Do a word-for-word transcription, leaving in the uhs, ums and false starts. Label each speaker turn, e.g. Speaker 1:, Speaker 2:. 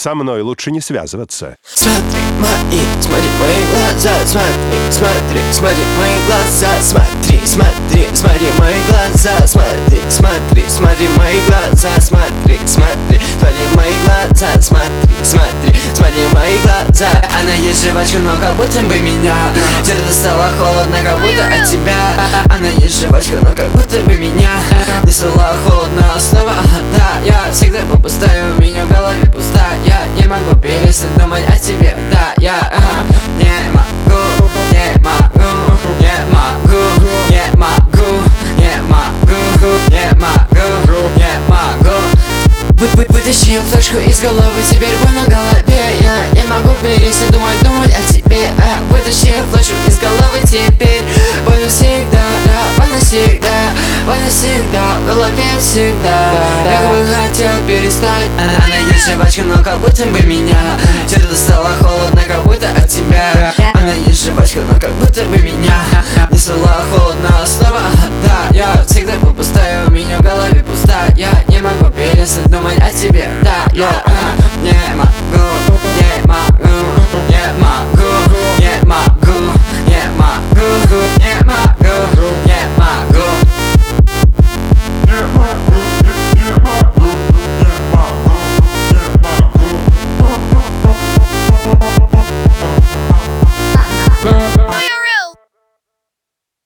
Speaker 1: Со мной лучше не связываться.
Speaker 2: Смотри мои, смотри мои глаза, смотри, смотри, смотри мои глаза, смотри, смотри, смотри мои глаза, смотри, смотри, смотри мои глаза, смотри, смотри, смотри мои глаза, смотри, смотри, смотри мои глаза. Она есть жвачка, но как будто бы меня сердце стало холодно, как будто от тебя. Она есть жвачка, но как будто бы меня не стало холодно снова. Да, я всегда попустаю, у меня в голове пуста. Я не могу перестать думать о тебе. Да, я ага, не могу, не могу, не могу, не могу, не могу, не могу, не могу. Вы, вы, вытащи флешку из головы, теперь боль на голове. Я не могу перестать думать, думать о тебе. а, Вытащи флешку из головы, теперь боль навсегда, да, боль навсегда, боль навсегда, в голове всегда. Я бы хотел перестать. Она, она есть жвачка, но как будто бы меня сердце стало холодно, как будто от тебя. Она есть жвачка, но как будто бы меня не стало холодно снова. Да, я всегда попустаю, у меня в голове пуста. Я не могу перестать думать о тебе. Да, я